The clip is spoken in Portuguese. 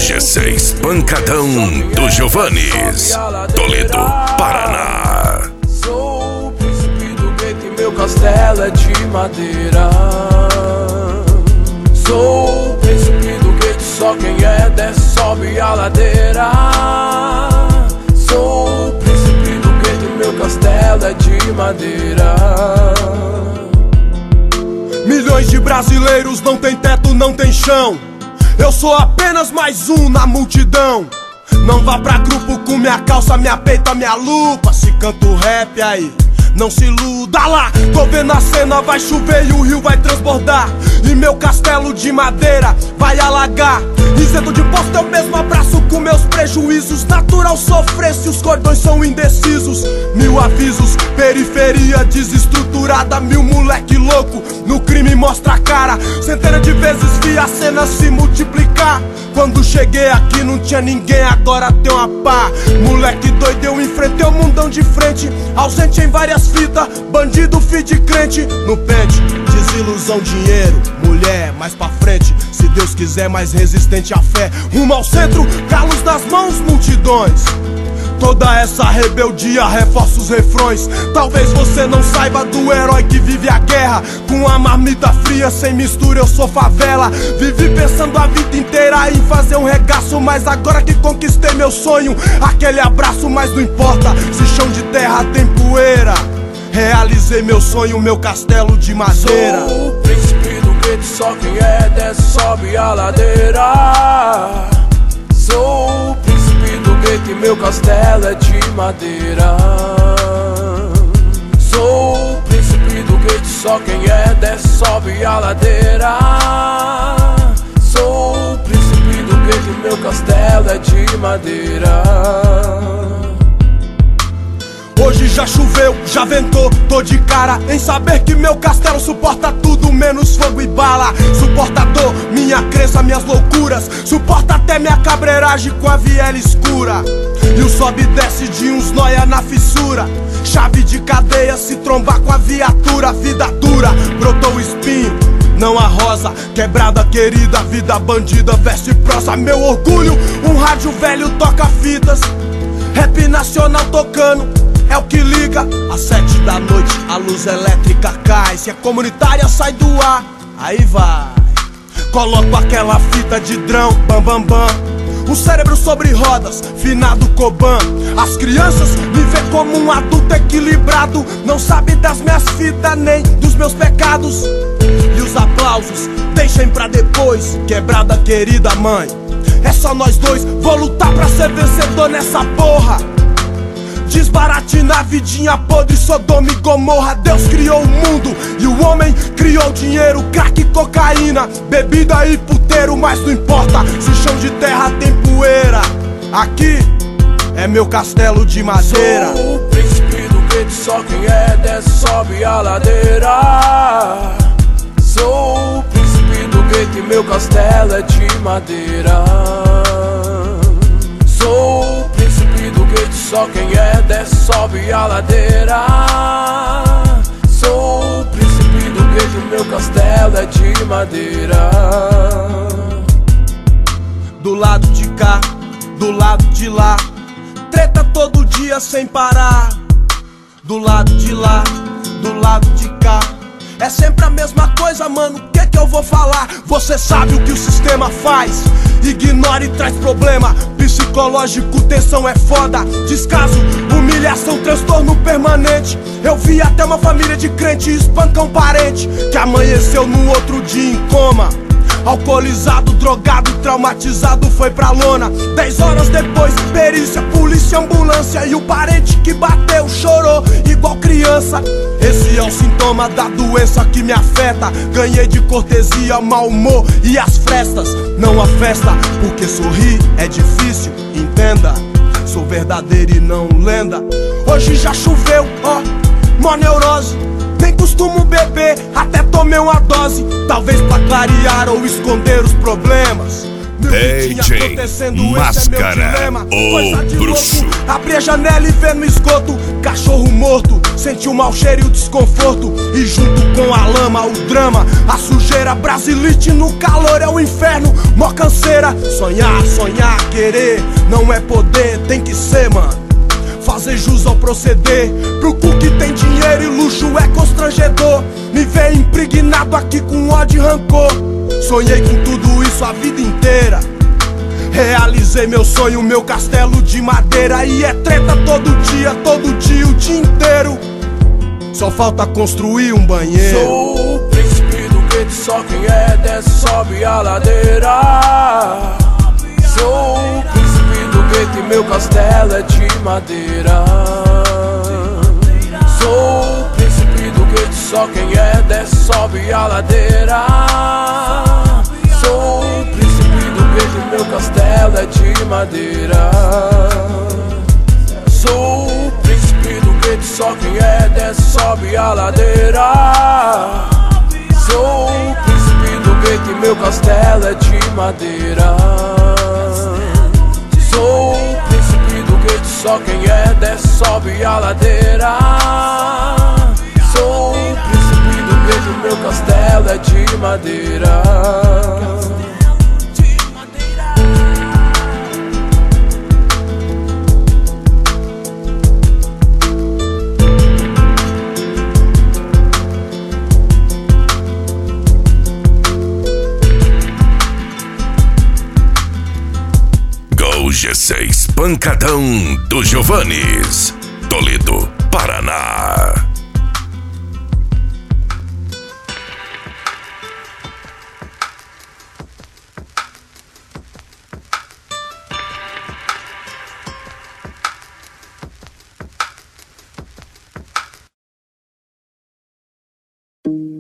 G6 Pancadão do Giovannis, Toledo, Paraná. Sou o príncipe do gueto e meu castelo é de madeira. Sou o príncipe do gueto, só quem é desce sobe a ladeira. Sou o príncipe do gueto e meu castelo é de madeira. Milhões de brasileiros não tem teto, não tem chão. Eu sou apenas mais um na multidão. Não vá pra grupo com minha calça, minha peita, minha lupa. Se canto rap aí, não se iluda lá. Tô vendo a cena, vai chover e o rio vai transbordar. E meu castelo de madeira vai alagar. Isento de imposto eu mesmo abraço com meus prejuízos. Natural sofrer se os cordões são indecisos. Mil avisos, periferia desestruturada. Mil moleque louco, no crime mostra a cara. Centenas de vezes vi a cena se multiplicar. Quando cheguei aqui não tinha ninguém, agora tem uma pá. Moleque doido, eu enfrentei o mundão de frente. Ausente em várias fitas, bandido, filho de crente. No pente, desilusão, dinheiro, mulher, mais pra frente. Se Deus quiser, mais resistente à fé. Rumo ao centro, calos nas mãos, multidões. Toda essa rebeldia reforça os refrões. Talvez você não saiba do herói que vive a guerra. Com a marmita fria, sem mistura, eu sou favela. Vivi pensando a vida inteira em fazer um regaço, mas agora que conquistei meu sonho, aquele abraço, mas não importa se chão de terra tem poeira. Realizei meu sonho, meu castelo de madeira. Sou o príncipe do gueto, só quem é desce sobe a ladeira. Sou o príncipe do gueto e meu castelo é de madeira. Sou o príncipe do gueto, só quem é desce sobe a ladeira. Sou o príncipe do gueto e meu castelo é de madeira. Hoje já choveu, já ventou, tô de cara em saber que meu castelo suporta tudo menos fogo e bala. Suporta dor, minha crença, minhas loucuras. Suporta até minha cabreiragem com a viela escura. E o sobe e desce de uns noia na fissura. Chave de cadeia se trombar com a viatura. Vida dura, brotou o espinho, não a rosa. Quebrada querida, vida bandida, verso e prosa. Meu orgulho, um rádio velho toca fitas. Rap nacional tocando, é o que liga. Às 7 da noite a luz elétrica cai. Se a comunitária sai do ar, aí vai. Coloco aquela fita de drão, bam bam bam. Um cérebro sobre rodas, finado Coban. As crianças me vê como um adulto equilibrado. Não sabe das minhas fitas nem dos meus pecados. E os aplausos deixem pra depois. Quebrada querida mãe, é só nós dois. Vou lutar pra ser vencedor nessa porra. Desbarate na vidinha podre, Sodoma e Gomorra. Deus criou o mundo e o homem criou o dinheiro. Crack, cocaína, bebida e puteiro. Mas não importa se chão de terra tem poeira. Aqui é meu castelo de madeira. Sou o príncipe do gueto, só quem é desce sobe a ladeira. Sou o príncipe do gueto e meu castelo é de madeira. Sou o príncipe do gueto, só quem é desce sobe a ladeira. Sou o príncipe do gueto e meu castelo é de madeira. Do lado de cá, do lado de lá, treta todo dia sem parar. Do lado de lá, do lado de cá, é sempre a mesma coisa, mano, o que eu vou falar? Você sabe o que o sistema faz, ignora e traz problema. Psicológico, tensão é foda. Descaso, humilhação, transtorno permanente. Eu vi até uma família de crente espancar um parente que amanheceu no outro dia em coma. Alcoolizado, drogado, traumatizado, foi pra lona. 10 horas depois, perícia, polícia, ambulância. E o parente que bateu chorou igual criança. Esse é o sintoma da doença que me afeta. Ganhei de cortesia, mau humor e as frestas. Não a festa, porque sorrir é difícil, entenda. Sou verdadeiro e não lenda. Hoje já choveu, ó, mó neurose. Nem costumo beber, até tomei uma dose. Talvez pra clarear ou esconder os problemas. DJ Máscara, o bruxo. Abri a janela e vê no esgoto cachorro morto, senti o mau cheiro e o desconforto. E junto com a lama, o drama, a sujeira. Brasilite no calor é o inferno, mó canseira. Sonhar, sonhar, querer, não é poder, tem que ser, mano. Fazer jus ao proceder, pro cu que tem dinheiro e luxo é constrangedor. Me vê impregnado aqui com ódio e rancor. Sonhei com tudo isso a vida inteira. Realizei meu sonho, meu castelo de madeira. E é treta todo dia, o dia inteiro. Só falta construir um banheiro. Sou o príncipe do gueto, só quem é desce sobe a ladeira. Sou o príncipe do gueto e meu castelo é de madeira. Sou o príncipe do gueto, só quem é desce sobe a ladeira. Sou o príncipe do gueto e meu castelo é de madeira. Sou o príncipe do gueto, só quem é desce sobe a ladeira. Sou o príncipe do gueto e meu castelo é de madeira. Sou o príncipe do gueto, só quem é desce sobe a ladeira. Sou o príncipe do gueto e meu castelo é de madeira. G6 Pancadão do Giovannis, Toledo, Paraná.